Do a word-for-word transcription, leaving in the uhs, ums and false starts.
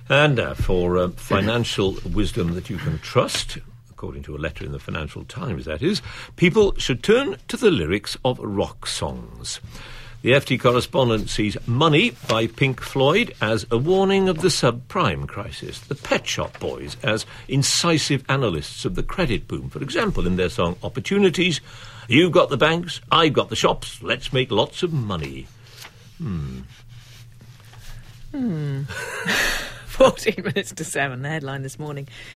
And uh, for uh, financial wisdom that you can trust, according to a letter in the Financial Times, that is, people should turn to the lyrics of rock songs. The F T correspondent sees Money by Pink Floyd as a warning of the subprime crisis, the Pet Shop Boys as incisive analysts of the credit boom. For example, in their song Opportunities, you've got the banks, I've got the shops, let's make lots of money. Hmm. Hmm. fourteen minutes to seven, the headline this morning.